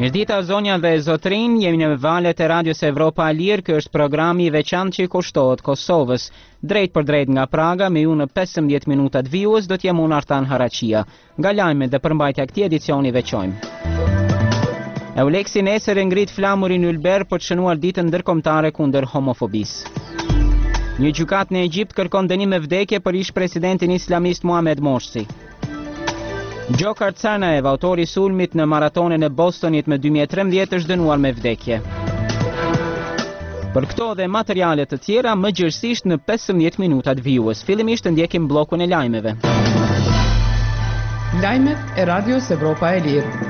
Mirëdita zonja dhe zotrin, jemi në valët e Radios Evropa e Lirë, ky është programi i veçantë që i kushtohet Kosovës. Drejt për drejt nga Praga, me ju në 15 minutat vijues, do t'jem unë Artan Haraqia. Nga lajmet dhe përmbajtja këtij edicioni veçojmë. Euleksi nesër e ngrit flamurin ylber për të shënuar ditën ndërkombëtare kundër homofobisë. Një gjykatë në Egjipt kërkon dënim me vdekje për ish-presidentin islamist Mohamed Morsi. Gjokar Tsarnaev, autori i sulmit në maratonin e Bostonit me 2013, është dënuar me vdekje. Për këto dhe materiale të tjera, më gjërësisht në 15 minutat vijues. Fillimisht ndjekim bllokun e lajmeve. Lajmet e Radios Evropa e Lirë.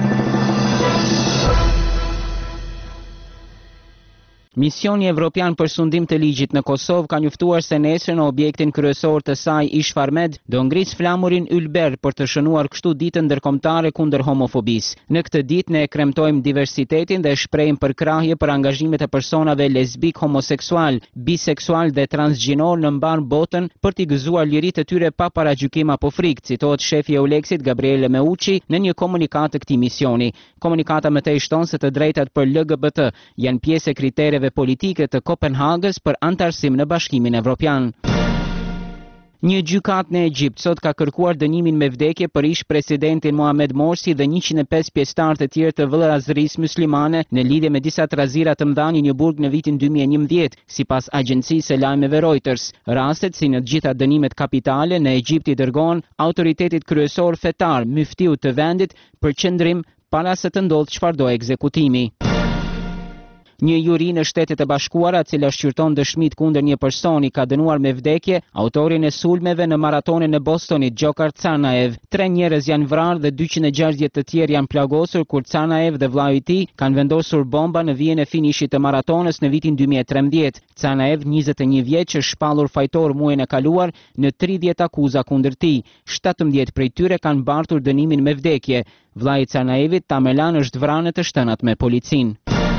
Misioni Evropian për sundim të ligjit në Kosovë ka njoftuar se nesër në objektin kryesor të saj Ish Farmed do ngrisë flamurin ylber për të shënuar kështu ditën ndërkombëtare kundër homofobisë. Në këtë ditë ne kremtojmë diversitetin dhe shprehim përkrahje për angazhimet e personave lesbik, homoseksual, biseksual dhe transgjinor në mbar botën për t'i gëzuar liritë e tyre pa paragjykim apo frikë, citohet shefi i Euleksit Gabriele Meucci në një komunikat të këtij misioni. Komunikata më tej shton se të drejtat për LGBT janë pjesë e kritereve politike të Kopenhagës për antarësim në Bashkimin Evropian. Një gjykatë në Egjipt sot ka kërkuar dënimin me vdekje për ish-presidentin Mohamed Morsi dhe 105 pjesëtar të tjerë të vëllazërisë muslimane në lidhje me disa trazira të mëdha në një burg në vitin 2011, sipas agjencisë së lajmeve Reuters. Rastet, si në të gjitha dënimet kapitale në Egjipt, i dërgohen autoritetit kryesor fetar, myftiu të vendit, për qëndrim para se të ndodhë çfarëdo ekzekutimi. Një juri në Shtetet e Bashkuara, e cila shqyrton dëshmit kundër një personi, ka dënuar me vdekje autorin e sulmeve në maratonin e Bostonit, Gjokar Tsarnaev. 3 njerëz janë vrarë dhe 260 të tjerë janë plagosur kur Tsarnaev dhe vllai i tij kanë vendosur bomba në vijën e finishit të maratonës në vitin 2013. Tsarnaev, 21 vjeç, është shpallur fajtor muajin e kaluar në 30 akuza kundër tij. 17 prej tyre kanë mbartur dënimin me vdekje. Vllai i Tsarnaevit, Tamerlan, është vrarë në të shtënat me policinë.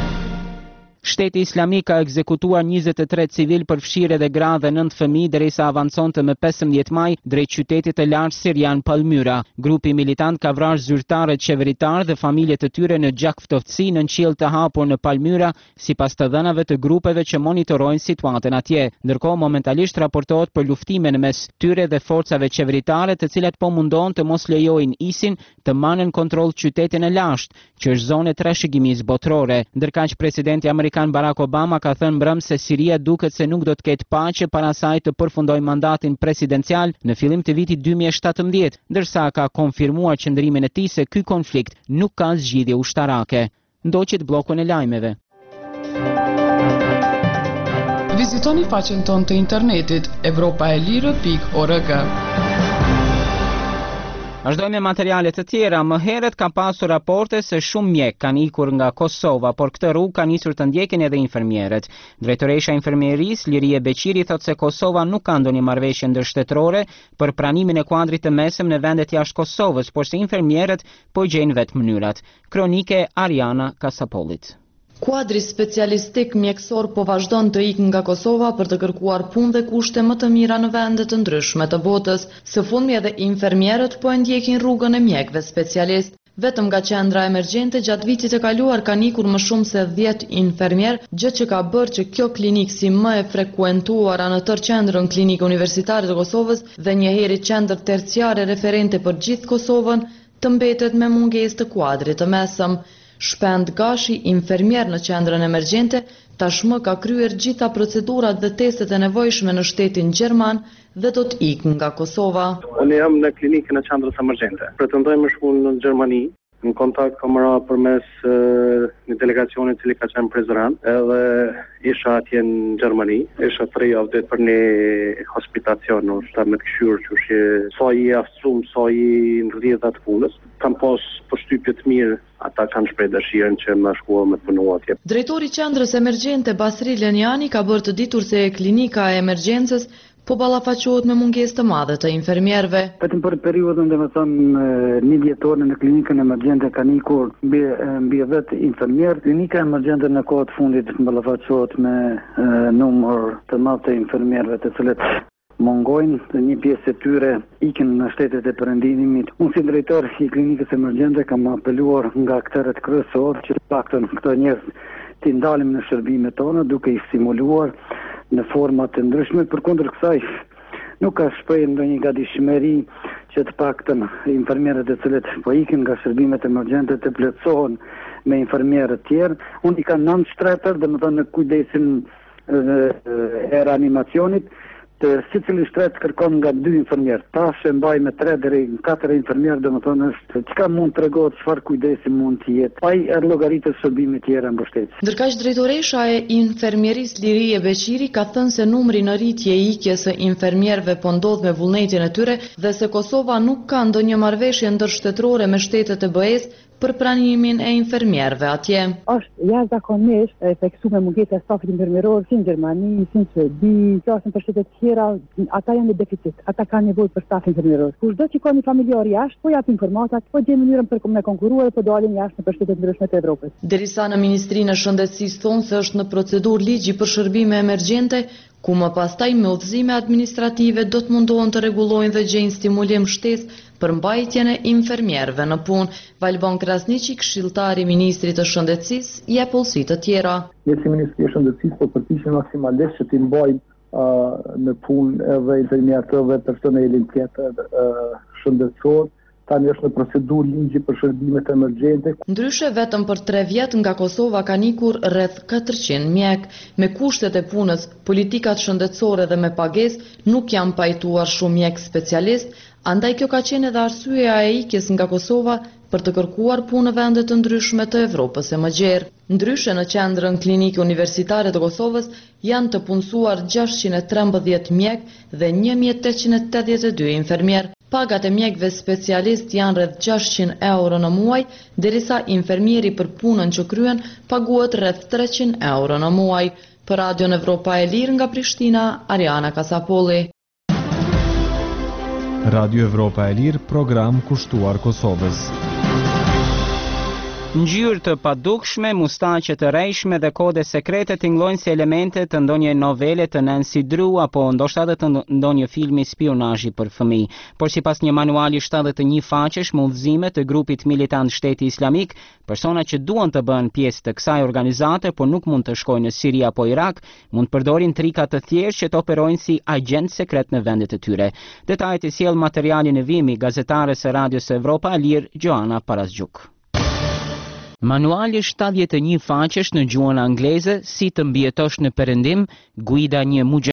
Shteti Islamik ka ekzekutuar 23 civil për fshirje dhe gra dhe 9 fëmijë derisa avanconte më 15 maj drejt qytetit të lartë sirian Palmyra. Grupi militant ka vrarë zyrtarët qeveritar dhe familjet e tyre në gjak ftoftësi në qiell të hapur në Palmyra, sipas të dhënave të grupeve që monitorojnë situatën atje. Ndërkohë, momentalisht raportohet për luftime në mes tyre dhe forcave qeveritare, të cilat po mundon të mos lejojnë ISIN të marrën kontroll qytetin e lashtë, që është zonë e trashëgimisë botërore. Ndërkaq presidenti Amerikan Barack Obama ka thënë mbrëm se Siria duket se nuk do të ketë paqe para saj të përfundojë mandatin presidencial në fillim të vitit 2017, ndërsa ka konfirmuar qëndrimin e tij se ky konflikt nuk ka zgjidhje ushtarake. Ndoqit bllokun e lajmeve. Vizitoni faqen tonë të internetit evropaelire.org. Vazhdojmë me materiale të tjera. Më herët ka pasur raporte se shumë mjek kanë ikur nga Kosova, por këtë rrugë ka nisur të ndjekin edhe infermierët. Drejtoresha e infermierisë Lirie Beqiri thotë se Kosova nuk ka ndonjë marrëveshje ndërshtetërore për pranimin e kuadrit të mesëm në vendet jashtë Kosovës, por se infermierët po gjejnë vetë mënyrat. Kronike Ariana Kasapolit. Kuadri specialistik mjekësor po vazhdon të ikë nga Kosova për të kërkuar punë dhe kushte më të mira në vende të ndryshme të botës. Së fundmi edhe infermierët po e ndjekin rrugën e mjekëve specialist. Vetëm nga qendra emergjente gjatë vitit të kaluar kanë ikur më shumë se 10 infermier, gjë që ka bërë që kjo klinikë si më e frekuentuara në tërë qendrën klinikë universitare të Kosovës dhe njëherë qendër terciare referente për gjithë Kosovën, të mbetet me mungesë të kuadrit të mesëm. Shpend Gashi, infermier në qendrën emergjente, tashmë ka kryer gjitha procedurat dhe testet e nevojshme në shtetin gjerman dhe do të ikë nga Kosova. Unë jam në klinikën e qendrës emergjente. Pretendoj më shkull në Gjermani. Në kontakt kam marrë përmes një delegacioni cili ka qenë prezident, edhe isha atje në Gjermani. Isha 3 javë për një hospitacion, është me të këshyrë që është sa i aftësuar, sa i në rrjedhat punës. Kam pas përshtypje të mirë, ata kanë shpreh dëshirën që më shkua me të punu atje. Drejtori i qendrës emergjente Basri Lenjani ka bërë të ditur se klinika e emergjencës po ballafaqohet me mungesë të madhe të infermierëve. Vetëm për periudhën, domethënë, një vjetore në klinikën emergjente kanë ikur mbi 10 infermierë. Klinika emergjente në kohë të fundit ballafaqohet me numër të madh të infermierëve, të cilët mungojnë, një pjesë e tyre ikin në shtetet e perëndimit. Unë si drejtor i klinikës emergjente kam apeluar nga akteret kryesor që të paktën këto njerëz të ndalim në shërbimet tona duke i stimuluar në forma të ndryshme. Përkundër kësaj nuk ka shprehë ndonjë gatishmëri që të paktën infermierët e cilët po ikin nga shërbimet emergjente të plotësohen me infermierë të tjerë. Unë i kam 9 shtretër, domethënë në kujdesin e reanimacionit, të secili shtret kërkon nga 2 infermierë. Tash e mbaj me 3 deri në 4 infermierë, domethënë është çka mund tregohet çfarë kujdesi mund të jetë. Ai llogaritë shërbime tjera mbështetjes. Ndërkaq drejtoresha e infermierisë Lirie Beqiri ka thënë se numri në rritje i ikjes së infermierëve po ndodh me vullnetin e tyre dhe se Kosova nuk ka ndonjë marrëveshje ndërshtetërore me shtetet e BE-s për pranimin e infermierëve atje. Është jashtëzakonisht e theksuar mungesa e stafit infermieror si në Gjermani, si në Suedi, qoftë në shtete të tjera, ata janë në deficit, ata kanë nevojë për staf infermieror. Kushdo që ka një familjar jashtë, po jap informata, po gjen mënyrën për me konkuruar, po dalin jashtë në shtete të ndryshme të Evropës. Derisa në Ministrinë e Shëndetësisë thonë se është në procedurë ligji për shërbime emergjente, ku më pastaj me udhëzime administrative do të mundohen të rregullojnë dhe gjejnë stimulim shtesë për mbajtjen e infermierëve në punë. Valbon Krasniqi, këshilltari i Ministrit të Shëndetësisë, jep pollësi të tjera. Ne si Ministri i Shëndetësisë po përpiqemi maksimalisht që të mbajmë në punë edhe infermierët dhe personelin tjetër shëndetësor. Tani është në procedurë ligji për shërbimet emergjente. Ndryshe, vetëm për 3 vjet nga Kosova kanë ikur rreth 400 mjek. Me kushtet e punës, politikat shëndetësore dhe me pagesë nuk janë pajtuar shumë mjek specialist, andaj kjo ka qenë edhe arsyeja e ikjes nga Kosova për të kërkuar punë në vende të ndryshme të Evropës e mëgjerë. Ndryshe, në qendrën klinike universitare të Kosovës janë të punësuar 613 mjek dhe 1882 infermier. Pagat e mjekëve specialist janë rreth 600 euro në muaj, derisa infermieri për punën që kryen paguhet rreth 300 euro në muaj. Për Radion Evropa e Lirë nga Prishtina, Ariana Kasapolli. Radio Evropa e Lirë, program kushtuar Kosovës. Ngjyrë të padukshme, mustaqe të rrejshme dhe kode sekrete tingëllojnë si elemente të ndonjë novele të Nancy Drew apo ndoshta edhe të ndonjë filmi spionazhi për fëmijë. Por sipas një manuali 71 faqesh me udhëzime të grupit militant Shteti Islamik, persona që duan të bëhen pjesë të kësaj organizate por nuk mund të shkojnë në Siri apo Irak, mund të përdorin trika të thjeshtë që të operojnë si agent sekret në vendet e tyre. Detajet i sjell materiali në vimi gazetares së Radios Evropa e Lirë, Joana Parasgjuk. Manuali 71 faqesh në gjuhën angleze, si të mbijetosh në perëndim, guida një